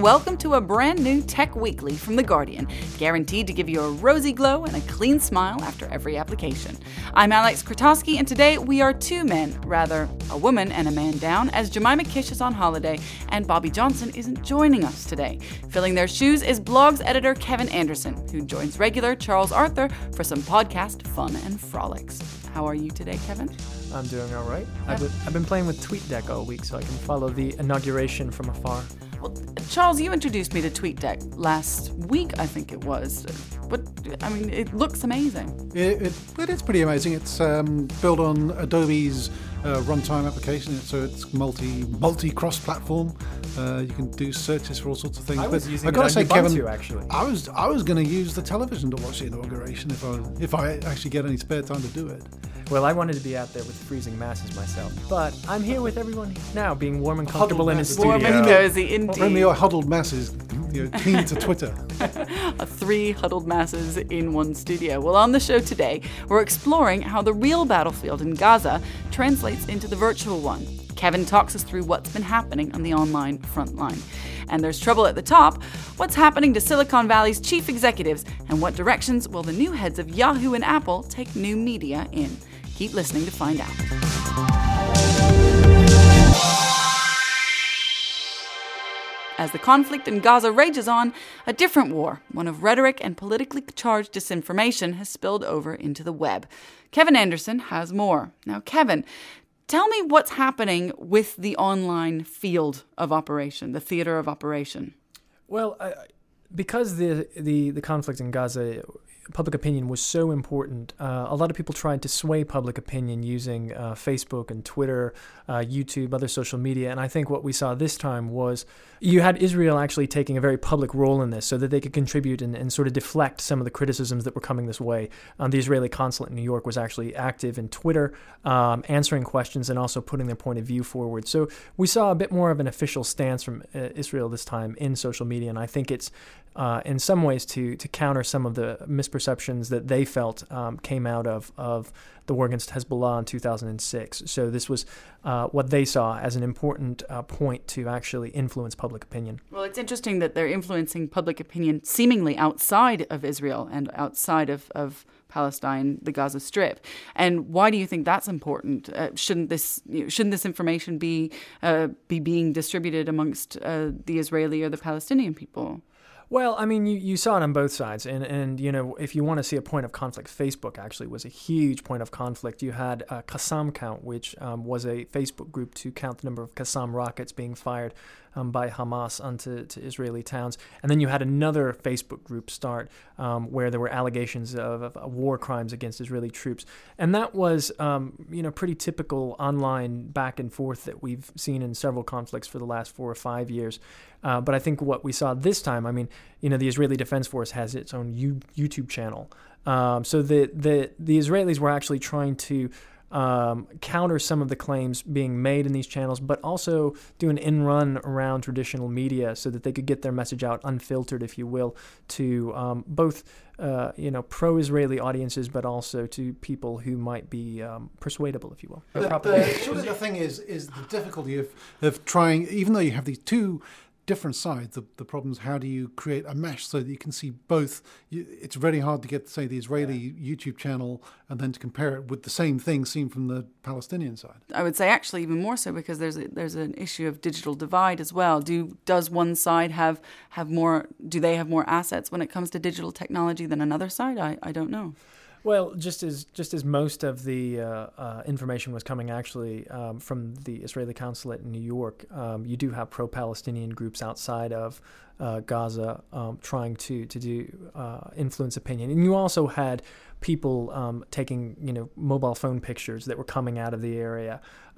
welcome to a brand new Tech Weekly from The Guardian, guaranteed to give you a rosy glow and a clean smile after every application. I'm Alex Krotowski, and today we are two men, rather a woman and a man down, as Jemima Kish is on holiday and Bobby Johnson isn't joining us today. Filling their shoes is Blogs editor Kevin Anderson, who joins regular Charles Arthur for some podcast fun and frolics. How are you today, Kevin? I'm doing all right. I've been playing with TweetDeck all week, so I can follow the inauguration from afar. Well, Charles, you introduced me to TweetDeck last week, I think it was. But, I mean, it looks amazing. It is pretty amazing. It's built on Adobe's runtime application, so it's multi cross-platform. You can do searches for all sorts of things. I was using I've got to say, Kevin, Ubuntu, actually. I was going to use the television to watch the inauguration if I actually get any spare time to do it. Well, I wanted to be out there with freezing masses myself, but I'm here with everyone now, being warm and comfortable in his studio. Warm and cozy, indeed. Only your huddled masses, keen to Twitter. 3 huddled masses in one studio. Well, on the show today, we're exploring how the real battlefield in Gaza translates into the virtual one. Kevin talks us through what's been happening on the online front line. And there's trouble at the top. What's happening to Silicon Valley's chief executives, and what directions will the new heads of Yahoo and Apple take new media in? Keep listening to find out. As the conflict in Gaza rages on, a different war, one of rhetoric and politically charged disinformation, has spilled over into the web. Kevin Anderson has more. Now, Kevin, tell me what's happening with the online field of operation, the theater of operation. Well, because the conflict in Gaza, public opinion was so important, a lot of people tried to sway public opinion using Facebook and Twitter, YouTube, other social media. And I think what we saw this time was you had Israel actually taking a very public role in this so that they could contribute and sort of deflect some of the criticisms that were coming this way. The Israeli consulate in New York was actually active in Twitter, answering questions and also putting their point of view forward. So we saw a bit more of an official stance from Israel this time in social media. And I think it's in some ways to counter some of the misperceptions that they felt came out of the war against Hezbollah in 2006. So this was what they saw as an important point to actually influence public opinion. Well, it's interesting that they're influencing public opinion seemingly outside of Israel and outside of Palestine, the Gaza Strip. And why do you think that's important? Shouldn't this information be being distributed amongst the Israeli or the Palestinian people? Well, I mean, you saw it on both sides. And you know, if you want to see a point of conflict, Facebook actually was a huge point of conflict. You had Qassam Count, which was a Facebook group to count the number of Qassam rockets being fired by Hamas onto Israeli towns. And then you had another Facebook group start where there were allegations of war crimes against Israeli troops. And that was, pretty typical online back and forth that we've seen in several conflicts for the last 4 or 5 years. But I think what we saw this time, I mean, the Israeli Defense Force has its own YouTube channel. So the Israelis were actually trying to counter some of the claims being made in these channels, but also do an in-run around traditional media so that they could get their message out unfiltered, if you will, to both pro-Israeli audiences, but also to people who might be persuadable, if you will. The thing is the difficulty of trying, even though you have these two different sides, the problem is how do you create a mesh so that you can see both. It's very hard to get, say, the Israeli YouTube channel and then to compare it with the same thing seen from the Palestinian side. I would say actually even more so, because there's an issue of digital divide as well. Does one side have more assets when it comes to digital technology than another side? I don't know. Well, just as most of the information was coming actually from the Israeli consulate in New York, you do have pro-Palestinian groups outside of Gaza trying to do influence opinion, and you also had people taking mobile phone pictures that were coming out of the area.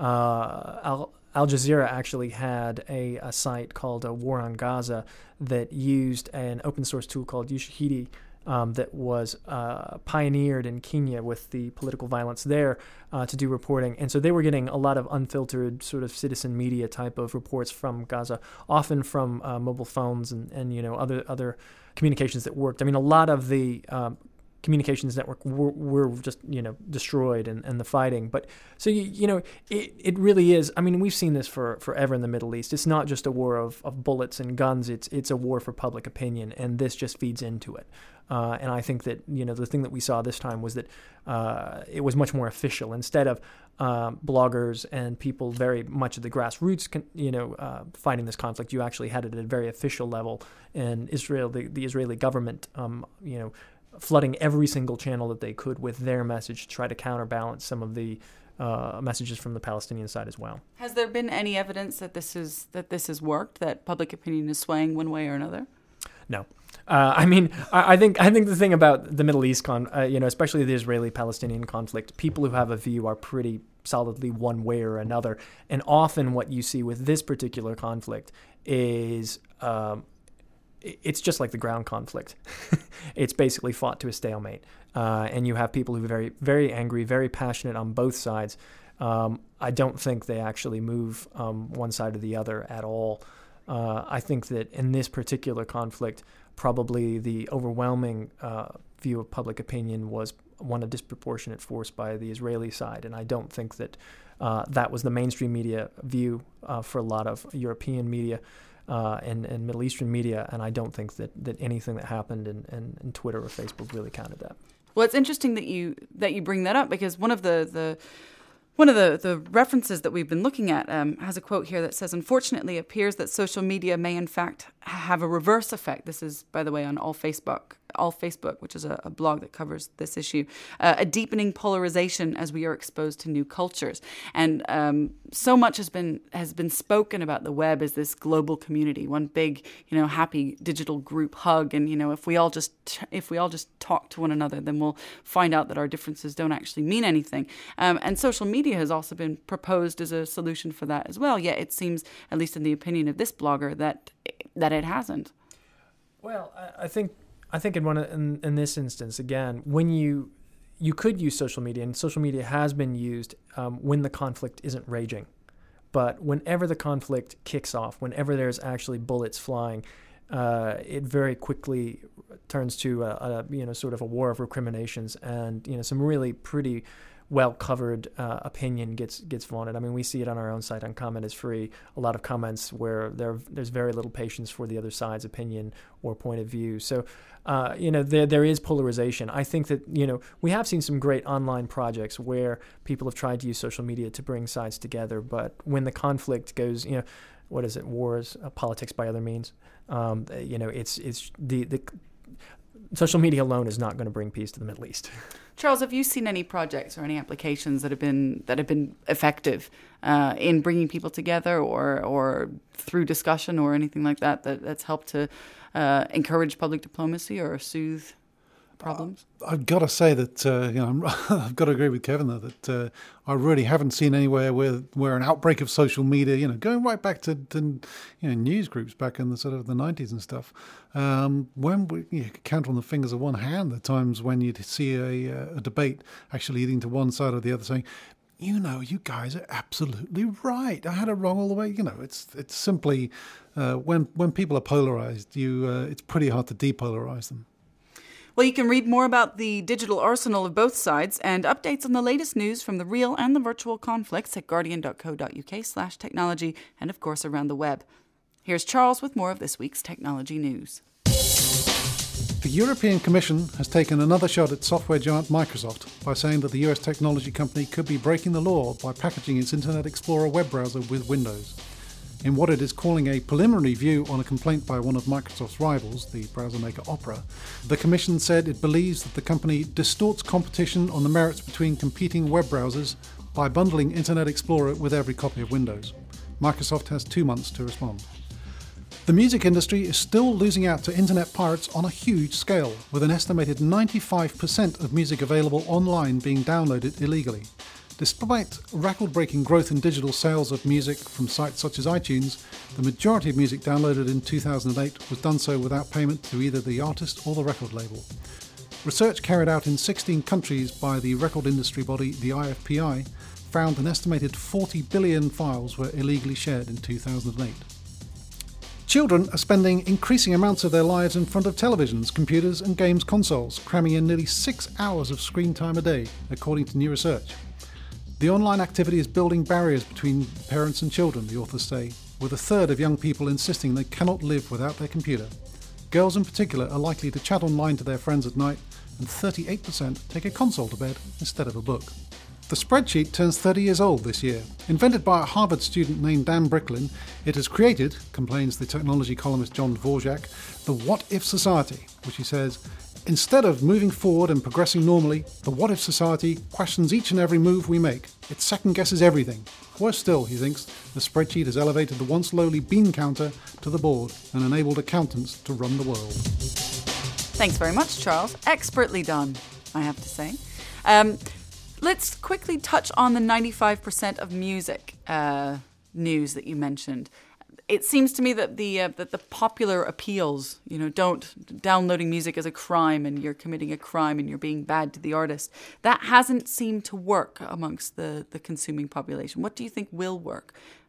Al Jazeera actually had a site called War on Gaza that used an open source tool called Ushahidi. That was pioneered in Kenya with the political violence there to do reporting. And so they were getting a lot of unfiltered sort of citizen media type of reports from Gaza, often from mobile phones and other communications that worked. I mean, a lot of the communications network were just, destroyed and the fighting. But so, it really is. I mean, we've seen this forever in the Middle East. It's not just a war of bullets and guns. It's a war for public opinion, and this just feeds into it. And I think that, the thing that we saw this time was that it was much more official. Instead of bloggers and people very much at the grassroots, fighting this conflict, you actually had it at a very official level. And Israel, the Israeli government, flooding every single channel that they could with their message to try to counterbalance some of the messages from the Palestinian side as well. Has there been any evidence that this has worked, that public opinion is swaying one way or another? No. I think the thing about the Middle East, especially the Israeli-Palestinian conflict, people who have a view are pretty solidly one way or another. And often what you see with this particular conflict is it's just like the ground conflict. It's basically fought to a stalemate. And you have people who are very, very angry, very passionate on both sides. I don't think they actually move one side or the other at all. I think that in this particular conflict, probably the overwhelming view of public opinion was one of disproportionate force by the Israeli side. And I don't think that that was the mainstream media view for a lot of European media and Middle Eastern media. And I don't think that anything that happened in Twitter or Facebook really counted that. Well, it's interesting that you bring that up, because one of the references that we've been looking at has a quote here that says, "Unfortunately, it appears that social media may in fact have a reverse effect." This is, by the way, on All Facebook, which is a blog that covers this issue. A deepening polarization as we are exposed to new cultures, and so much has been spoken about the web as this global community, one big, happy digital group hug. And if we all just talk to one another, then we'll find out that our differences don't actually mean anything. And social media has also been proposed as a solution for that as well. Yet it seems, at least in the opinion of this blogger, that it hasn't. Well, I think in this instance, again, when you could use social media, and social media has been used when the conflict isn't raging. But whenever the conflict kicks off, whenever there's actually bullets flying, it very quickly turns to sort of a war of recriminations, and some really pretty well-covered opinion gets vaunted. I mean, we see it on our own site on Comment is Free, a lot of comments where there's very little patience for the other side's opinion or point of view. So, there is polarization. I think that, we have seen some great online projects where people have tried to use social media to bring sides together, but when the conflict goes, what is it, wars, politics by other means, it's the social media alone is not going to bring peace to the Middle East. Charles, have you seen any projects or any applications that have been effective in bringing people together, or through discussion or anything like that's helped to encourage public diplomacy or soothe problems? I've got to say that I've got to agree with Kevin there that I really haven't seen anywhere where an outbreak of social media, going right back to news groups back in the sort of the 90s and stuff. When you could count on the fingers of one hand the times when you'd see a debate actually leading to one side or the other saying, you guys are absolutely right. I had it wrong all the way. It's simply when people are polarized, it's pretty hard to depolarize them. Well, you can read more about the digital arsenal of both sides and updates on the latest news from the real and the virtual conflicts at guardian.co.uk/technology and, of course, around the web. Here's Charles with more of this week's technology news. The European Commission has taken another shot at software giant Microsoft by saying that the US technology company could be breaking the law by packaging its Internet Explorer web browser with Windows. In what it is calling a preliminary view on a complaint by one of Microsoft's rivals, the browser maker Opera, the Commission said it believes that the company distorts competition on the merits between competing web browsers by bundling Internet Explorer with every copy of Windows. Microsoft has 2 months to respond. The music industry is still losing out to internet pirates on a huge scale, with an estimated 95% of music available online being downloaded illegally. Despite record-breaking growth in digital sales of music from sites such as iTunes, the majority of music downloaded in 2008 was done so without payment to either the artist or the record label. Research carried out in 16 countries by the record industry body, the IFPI, found an estimated 40 billion files were illegally shared in 2008. Children are spending increasing amounts of their lives in front of televisions, computers and games consoles, cramming in nearly 6 hours of screen time a day, according to new research. The online activity is building barriers between parents and children, the authors say, with a third of young people insisting they cannot live without their computer. Girls in particular are likely to chat online to their friends at night, and 38% take a console to bed instead of a book. The spreadsheet turns 30 years old this year. Invented by a Harvard student named Dan Bricklin, it has created, complains the technology columnist John Dvorak, the what-if society, which he says, instead of moving forward and progressing normally, the what-if society questions each and every move we make. It second-guesses everything. Worse still, he thinks, the spreadsheet has elevated the once lowly bean counter to the board and enabled accountants to run the world. Thanks very much, Charles. Expertly done, I have to say. Let's quickly touch on the 95% of music news that you mentioned. It seems to me that the popular appeals, downloading music as a crime and you're committing a crime and you're being bad to the artist, that hasn't seemed to work amongst the consuming population. What do you think will work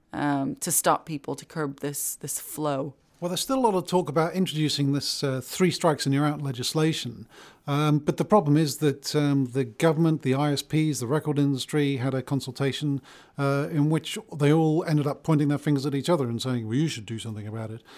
to stop people, to curb this flow? Well, there's still a lot of talk about introducing this 3 strikes and you're out legislation. But the problem is that the government, the ISPs, the record industry had a consultation in which they all ended up pointing their fingers at each other and saying, well, you should do something about it.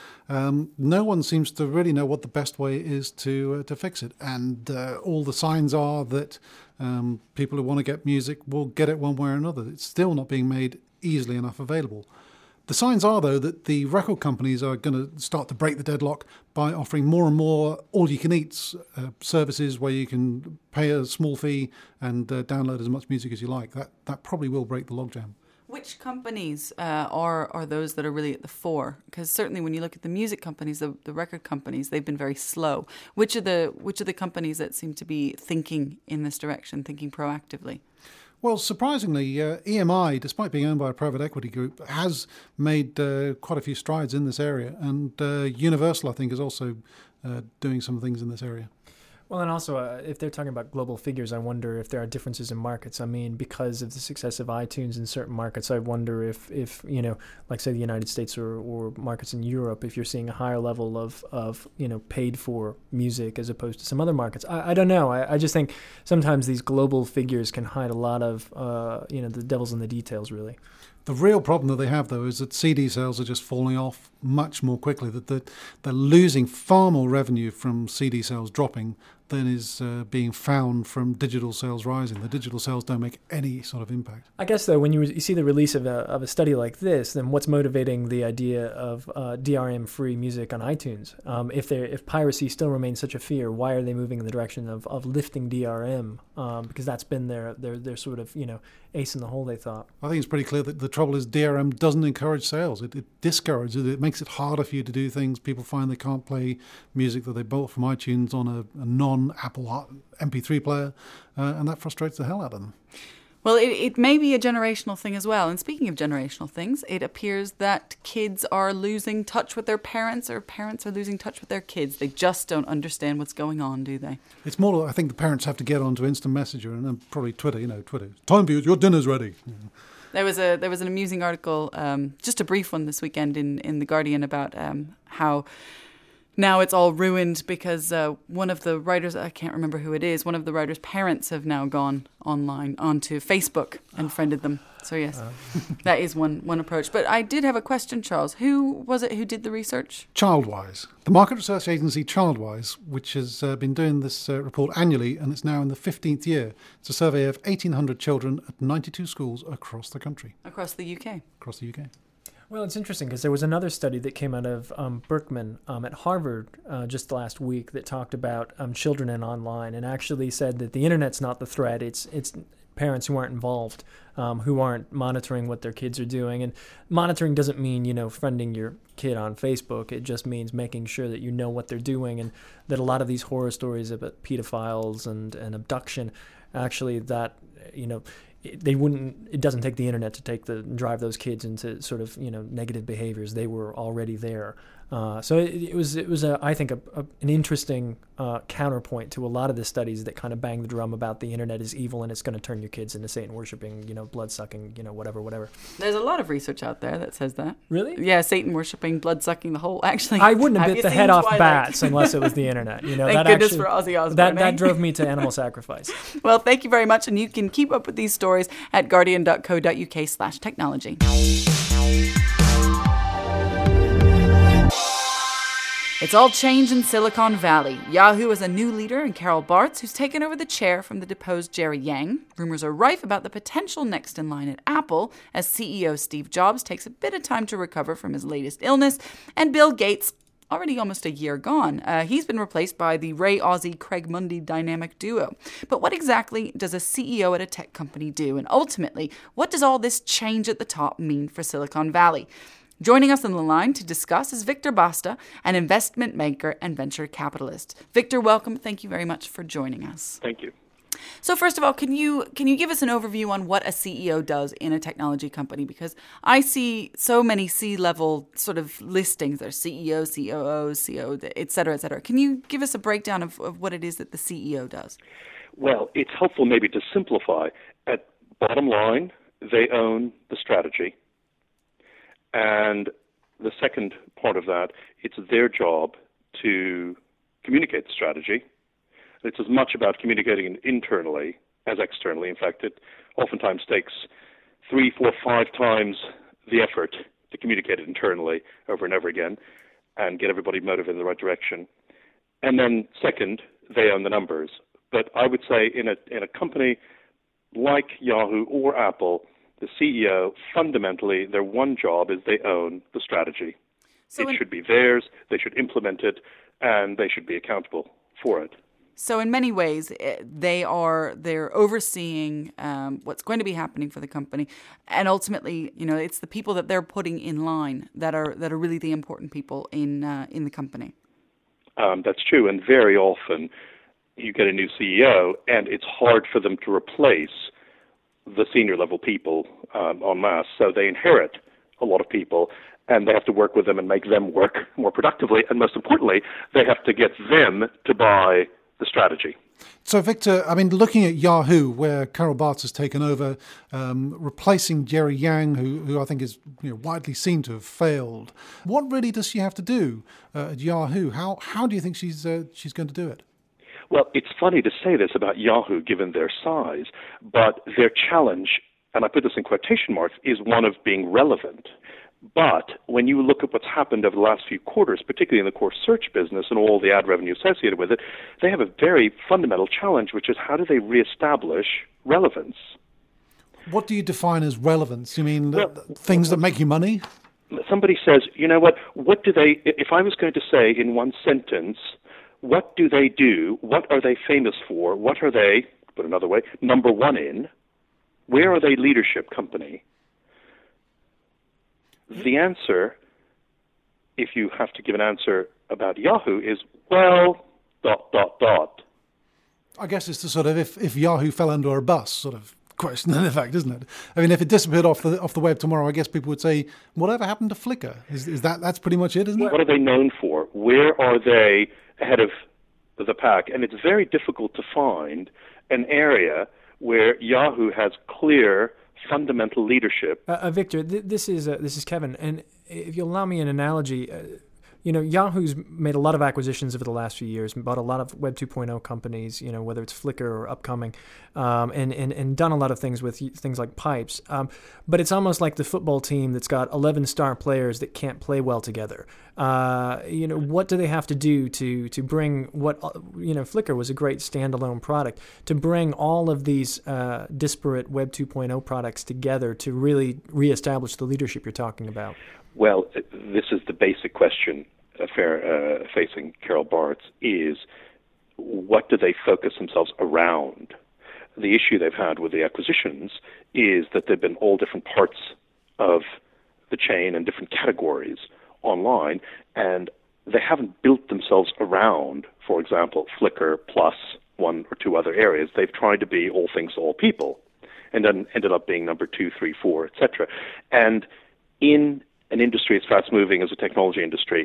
No one seems to really know what the best way is to fix it. And all the signs are that people who want to get music will get it one way or another. It's still not being made easily enough available. The signs are, though, that the record companies are going to start to break the deadlock by offering more and more all-you-can-eat services where you can pay a small fee and download as much music as you like. That probably will break the logjam. Which companies are those that are really at the fore? Because certainly when you look at the music companies, the record companies, they've been very slow. Which are the companies that seem to be thinking in this direction, thinking proactively? Well, surprisingly, EMI, despite being owned by a private equity group, has made quite a few strides in this area. And Universal, I think, is also doing some things in this area. Well, and also, if they're talking about global figures, I wonder if there are differences in markets. I mean, because of the success of iTunes in certain markets, I wonder if like, say, the United States or markets in Europe, if you're seeing a higher level of paid for music as opposed to some other markets. I don't know. I just think sometimes these global figures can hide a lot of, the devil's in the details, really. The real problem that they have, though, is that CD sales are just falling off much more quickly, that they're losing far more revenue from CD sales dropping than is being found from digital sales rising. The digital sales don't make any sort of impact. I guess, though, when you see the release of a study like this, then what's motivating the idea of DRM-free music on iTunes? If piracy still remains such a fear, why are they moving in the direction of lifting DRM? Because that's been their sort of, ace in the hole, they thought. I think it's pretty clear that the trouble is DRM doesn't encourage sales. It discourages it. It makes it harder for you to do things. People find they can't play music that they bought from iTunes on a non-Apple MP3 player, and that frustrates the hell out of them. Well, it may be a generational thing as well. And speaking of generational things, it appears that kids are losing touch with their parents, or parents are losing touch with their kids. They just don't understand what's going on, do they? It's more, I think the parents have to get onto Instant Messenger and probably Twitter. Twitter. Time for you, your dinner's ready. There was an amusing article, just a brief one this weekend in The Guardian about how now it's all ruined because one of the writers, I can't remember who it is, one of the writers' parents have now gone online onto Facebook and friended them. So yes, that is one approach. But I did have a question, Charles. Who was it who did the research? Childwise. The market research agency Childwise, which has been doing this report annually, and it's now in the 15th year. It's a survey of 1,800 children at 92 schools across the country. Across the UK. Across the UK. Well, it's interesting because there was another study that came out of Berkman at Harvard just last week that talked about children and online, and actually said that the internet's not the threat. It's parents who aren't involved, who aren't monitoring what their kids are doing. And monitoring doesn't mean, friending your kid on Facebook. It just means making sure that you know what they're doing, and that a lot of these horror stories about pedophiles and abduction, actually that, it doesn't take the internet to drive those kids into sort of, negative behaviors. They were already there. So it was I think an interesting counterpoint to a lot of the studies that kind of bang the drum about the internet is evil and it's going to turn your kids into Satan worshiping, blood sucking, whatever. There's a lot of research out there that says that. Really? Yeah, Satan worshiping, blood sucking, the whole. Actually, I wouldn't have bit the head off Twilight? bats unless it was the internet. Thank that goodness actually, for Ozzy Osbourne. That drove me to animal sacrifice. Well, thank you very much, and you can keep up with these stories at guardian.co.uk/technology. It's all change in Silicon Valley. Yahoo has a new leader in Carol Bartz, who's taken over the chair from the deposed Jerry Yang. Rumors are rife about the potential next in line at Apple, as CEO Steve Jobs takes a bit of time to recover from his latest illness, and Bill Gates, already almost a year gone. He's been replaced by the Ray Ozzie, Craig Mundie dynamic duo. But what exactly does a CEO at a tech company do? And ultimately, what does all this change at the top mean for Silicon Valley? Joining us on the line to discuss is Victor Basta, an investment banker and venture capitalist. Victor, welcome. Thank you very much for joining us. Thank you. So first of all, can you give us an overview on what a CEO does in a technology company? Because I see so many C-level sort of listings. There's CEO, COO, CO, et cetera, et cetera. Can you give us a breakdown of what it is that the CEO does? Well, it's helpful maybe to simplify. At bottom line, they own the strategy. And the second part of that, it's their job to communicate the strategy. It's as much about communicating it internally as externally. In fact, it oftentimes takes 3, 4, 5 times the effort to communicate it internally over and over again and get everybody motivated in the right direction. And then second, they own the numbers. But I would say in a company like Yahoo or Apple, the CEO, fundamentally, their one job is they own the strategy. So it should be theirs, they should implement it, and they should be accountable for it. So in many ways, they're overseeing what's going to be happening for the company, and ultimately, it's the people that they're putting in line that are really the important people in the company. That's true, and very often you get a new CEO, and it's hard for them to replace the senior level people en masse. So they inherit a lot of people, and they have to work with them and make them work more productively. And most importantly, they have to get them to buy the strategy. So, Victor, looking at Yahoo, where Carol Bartz has taken over, replacing Jerry Yang, who I think is widely seen to have failed, what really does she have to do at Yahoo? How do you think she's going to do it? Well, it's funny to say this about Yahoo, given their size, but their challenge, and I put this in quotation marks, is one of being relevant. But when you look at what's happened over the last few quarters, particularly in the core search business and all the ad revenue associated with it, they have a very fundamental challenge, which is how do they reestablish relevance? What do you define as relevance? You mean things that make you money? Somebody says, what do they, if I was going to say in one sentence, what do they do? What are they famous for? What are they, put another way, number one in? Where are they leadership company? The answer, if you have to give an answer about Yahoo, is, I guess it's the sort of if Yahoo fell under a bus sort of question, in fact, isn't it? If it disappeared off the web tomorrow, I guess people would say, whatever happened to Flickr? Is that's pretty much it, isn't it? What are they known for? Where are they ahead of the pack? And it's very difficult to find an area where Yahoo has clear fundamental leadership. Victor, this is Kevin, and if you'll allow me an analogy, Yahoo's made a lot of acquisitions over the last few years, bought a lot of Web 2.0 companies, whether it's Flickr or Upcoming, and done a lot of things with things like Pipes. But it's almost like the football team that's got 11 star players that can't play well together. What do they have to do to bring what, Flickr was a great standalone product, to bring all of these disparate Web 2.0 products together to really reestablish the leadership you're talking about? Well, this is the basic question facing Carol Bartz, is what do they focus themselves around? The issue they've had with the acquisitions is that they've been all different parts of the chain and different categories online, and they haven't built themselves around, for example, Flickr plus one or two other areas. They've tried to be all things to all people, and then ended up being number 2, 3, 4, etc. And in an industry as fast-moving as the technology industry,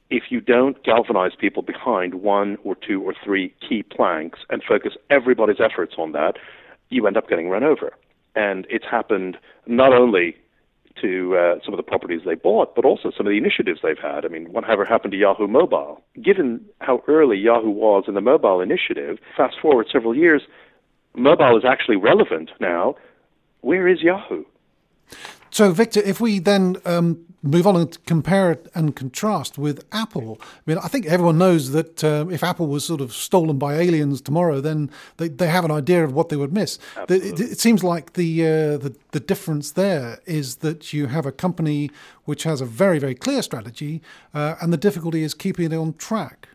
if you don't galvanize people behind one or two or three key planks and focus everybody's efforts on that, you end up getting run over. And it's happened not only to some of the properties they bought, but also some of the initiatives they've had. I mean, whatever happened to Yahoo Mobile? Given how early Yahoo was in the mobile initiative, fast forward several years, mobile is actually relevant now. Where is Yahoo? So, Victor, if we then move on and compare it and contrast with Apple, I mean, I think everyone knows that if Apple was sort of stolen by aliens tomorrow, then they have an idea of what they would miss. It seems like the difference there is that you have a company which has a very, very clear strategy, and the difficulty is keeping it on track.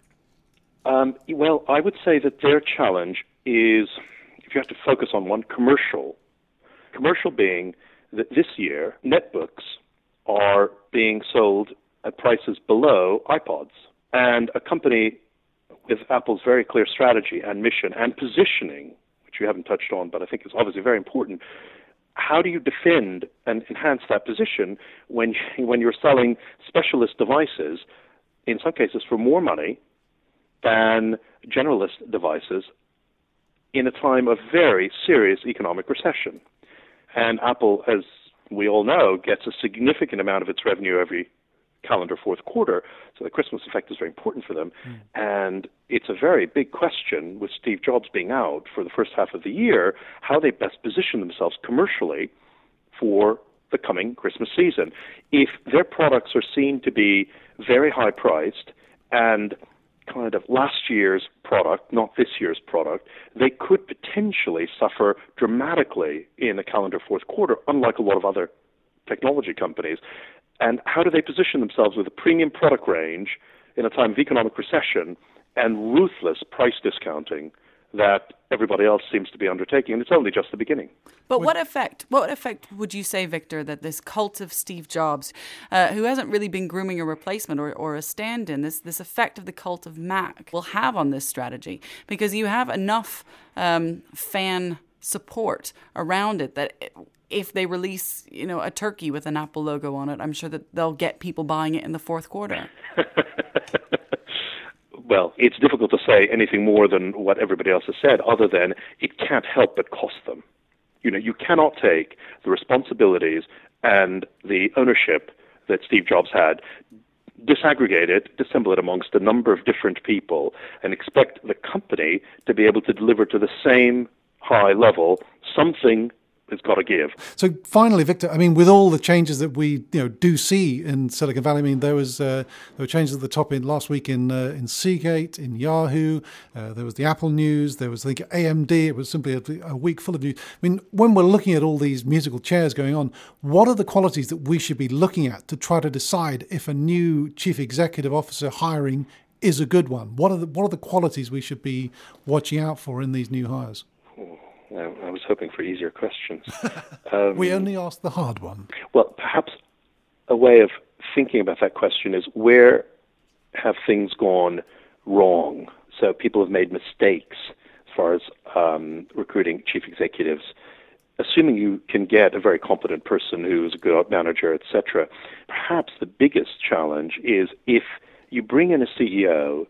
Well, I would say that their challenge is, if you have to focus on one, commercial being that this year, netbooks are being sold at prices below iPods. And a company with Apple's very clear strategy and mission and positioning, which you haven't touched on, but I think is obviously very important, how do you defend and enhance that position when you're selling specialist devices, in some cases for more money than generalist devices, in a time of very serious economic recession? And Apple, as we all know, gets a significant amount of its revenue every calendar fourth quarter, so the Christmas effect is very important for them. And it's a very big question, with Steve Jobs being out for the first half of the year, how they best position themselves commercially for the coming Christmas season. If their products are seen to be very high-priced and kind of last year's product, not this year's product, they could potentially suffer dramatically in the calendar fourth quarter, unlike a lot of other technology companies. And how do they position themselves with a premium product range in a time of economic recession and ruthless price discounting that everybody else seems to be undertaking? And it's only just the beginning. But what effect would you say, Victor, that this cult of Steve Jobs, who hasn't really been grooming a replacement or a stand-in, this effect of the cult of Mac will have on this strategy? Because you have enough fan support around it that if they release, a turkey with an Apple logo on it, I'm sure that they'll get people buying it in the fourth quarter. Well, it's difficult to say anything more than what everybody else has said, other than it can't help but cost them. You cannot take the responsibilities and the ownership that Steve Jobs had, disaggregate it, dissemble it amongst a number of different people, and expect the company to be able to deliver to the same high level. Something has got to give. So finally, Victor, I mean, with all the changes that we do see in Silicon Valley, I mean, there were changes at the top in last week in Seagate, in Yahoo. There was the Apple news. There was the AMD. It was simply a week full of news. I mean, when we're looking at all these musical chairs going on, what are the qualities that we should be looking at to try to decide if a new chief executive officer hiring is a good one? What are the qualities we should be watching out for in these new hires? I was hoping for easier questions. We only asked the hard one. Well, perhaps a way of thinking about that question is, where have things gone wrong? So people have made mistakes as far as recruiting chief executives. Assuming you can get a very competent person who's a good manager, etc., perhaps the biggest challenge is if you bring in a CEO,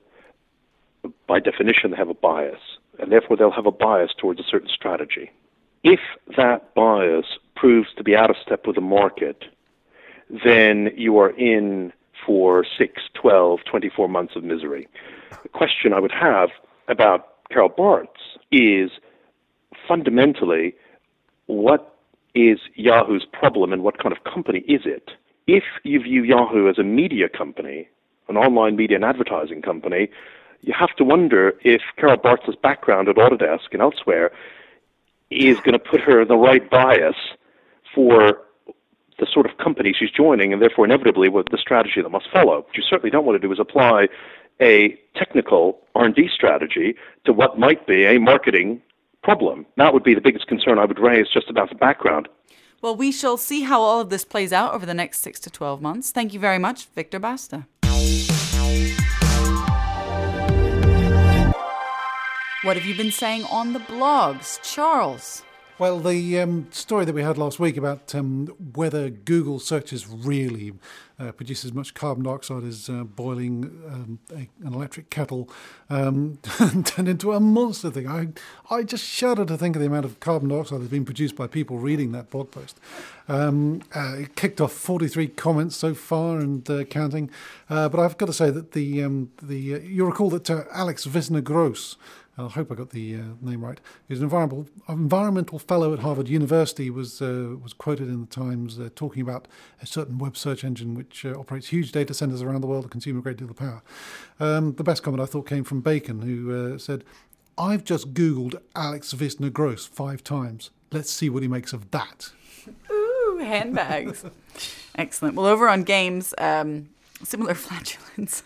by definition they have a bias, and therefore they'll have a bias towards a certain strategy. If that bias proves to be out of step with the market, then you are in for 6, 12, 24 months of misery. The question I would have about Carol Bartz is, fundamentally, what is Yahoo's problem and what kind of company is it? If you view Yahoo as a media company, an online media and advertising company, you have to wonder if Carol Bartz's background at Autodesk and elsewhere is going to put her in the right bias for the sort of company she's joining, and therefore inevitably with the strategy that must follow. What you certainly don't want to do is apply a technical R&D strategy to what might be a marketing problem. That would be the biggest concern I would raise just about the background. Well, we shall see how all of this plays out over the next 6 to 12 months. Thank you very much, Victor Basta. What have you been saying on the blogs? Charles? Well, the story that we had last week about whether Google searches really produce as much carbon dioxide as boiling an electric kettle turned into a monster thing. I just shudder to think of the amount of carbon dioxide that's been produced by people reading that blog post. It kicked off 43 comments so far and counting. But I've got to say that you'll recall that Alex Wisner-Gross, I hope I got the name right, who's an environmental fellow at Harvard University, was quoted in the Times talking about a certain web search engine which operates huge data centers around the world that consume a great deal of power. The best comment I thought came from Bacon, who said, "I've just Googled Alex Wisner-Gross 5 times. Let's see what he makes of that." Ooh, handbags. Excellent. Well, over on games, similar flatulence.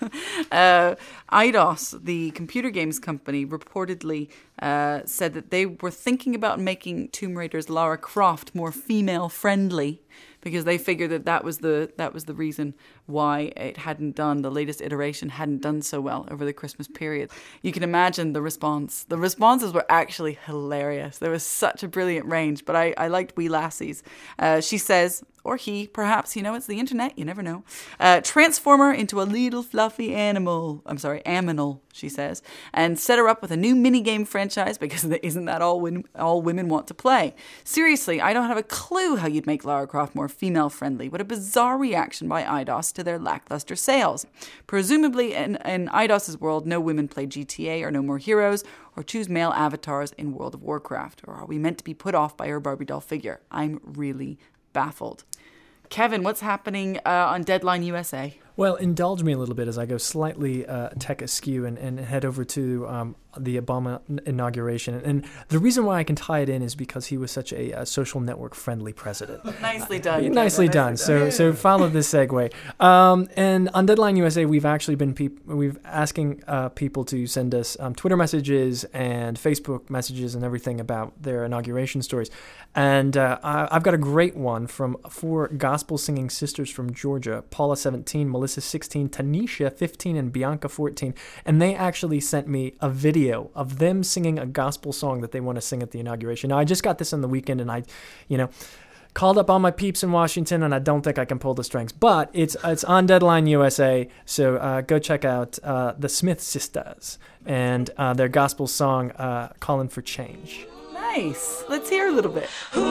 Eidos, the computer games company, reportedly said that they were thinking about making Tomb Raider's Lara Croft more female friendly, because they figured that was the reason why the latest iteration hadn't done so well over the Christmas period. You can imagine the response. The responses were actually hilarious. There was such a brilliant range, but I liked Wee Lassie's. She says, or he, perhaps, it's the internet, you never know. Transform her into a little fluffy aminal, she says, and set her up with a new minigame franchise, because isn't that all women want to play? Seriously, I don't have a clue how you'd make Lara Croft more female-friendly. What a bizarre reaction by Eidos to their lackluster sales. Presumably, in Eidos' world, no women play GTA or No More Heroes or choose male avatars in World of Warcraft. Or are we meant to be put off by her Barbie doll figure? I'm really baffled. Kevin, what's happening on Deadline USA? Well, indulge me a little bit as I go slightly tech askew and head over to the Obama inauguration. And the reason why I can tie it in is because he was such a social network-friendly president. Nicely done. Nicely done. So follow this segue. And on Deadline USA, we've actually been asking people to send us Twitter messages and Facebook messages and everything about their inauguration stories. And I've got a great one from 4 gospel-singing sisters from Georgia, Paula 17, Melissa 16, Tanisha 15, and Bianca 14. And they actually sent me a video of them singing a gospel song that they want to sing at the inauguration. Now, I just got this on the weekend, and I called up all my peeps in Washington, and I don't think I can pull the strings. But it's on Deadline USA, so go check out the Smith Sisters and their gospel song, Calling for Change. Nice. Let's hear a little bit.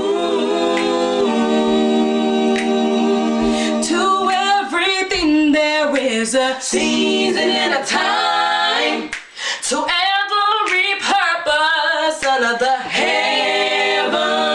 To everything there is a season and a time. To every purpose under the heaven.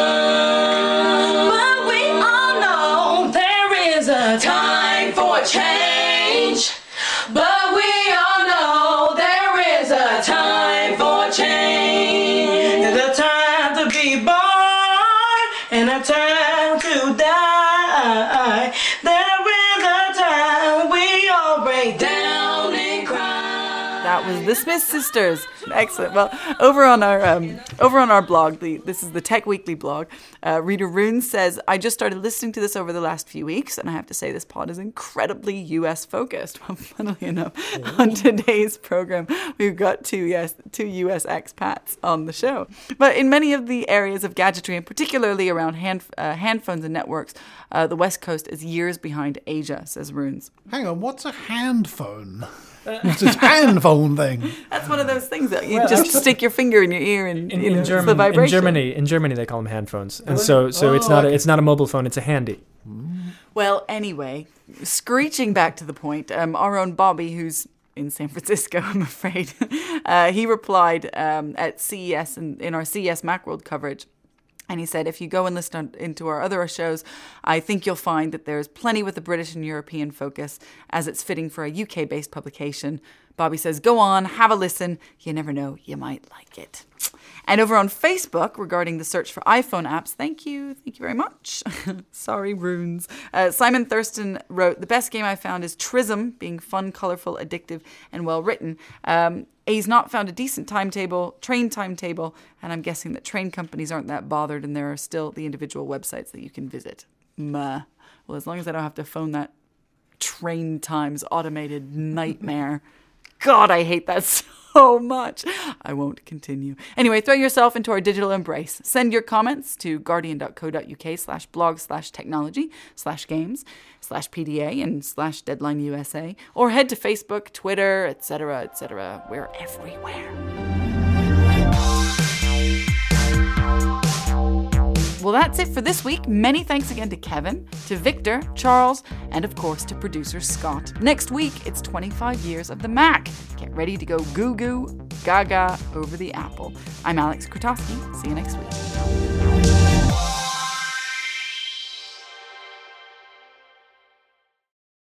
But we all know there is a time for change. But we all know there is a time for change. And a time to be born and a time to die. There is a time we all break down and cry. That was the Smith Sisters. Excellent. Well, over on our blog, this is the Tech Weekly blog, Reader Rune says, I just started listening to this over the last few weeks, and I have to say this pod is incredibly US focused. Well, funnily enough, on today's program, we've got two US expats on the show. But in many of the areas of gadgetry, and particularly around handphones and networks, the West Coast is years behind Asia, says Runes. Hang on, what's a handphone? What's this handphone thing? That's one of those things that you just stick your finger in your ear and In it's the vibration. Germany, they call them handphones, and so it's not a mobile phone; it's a handy. Well, anyway, screeching back to the point, our own Bobby, who's in San Francisco, I'm afraid, he replied at CES in our CES Macworld coverage. And he said, if you go and listen into our other shows, I think you'll find that there's plenty with the British and European focus, as it's fitting for a UK-based publication. Bobby says, go on, have a listen. You never know, you might like it. And over on Facebook, regarding the search for iPhone apps, thank you very much. Sorry, Runes. Simon Thurston wrote, the best game I found is Trism, being fun, colorful, addictive, and well-written. He's not found a decent train timetable, and I'm guessing that train companies aren't that bothered, and there are still the individual websites that you can visit. Well, as long as I don't have to phone that train times automated nightmare. God, I hate that so so much. I won't continue. Anyway, throw yourself into our digital embrace. Send your comments to guardian.co.uk/blog/technology/games/PDA and /DeadlineUSA, or head to Facebook, Twitter, etc., etc. We're everywhere. Well, that's it for this week. Many thanks again to Kevin, to Victor, Charles, and of course to producer Scott. Next week, it's 25 years of the Mac. Get ready to go goo-goo, gaga over the Apple. I'm Alex Krotowski. See you next week.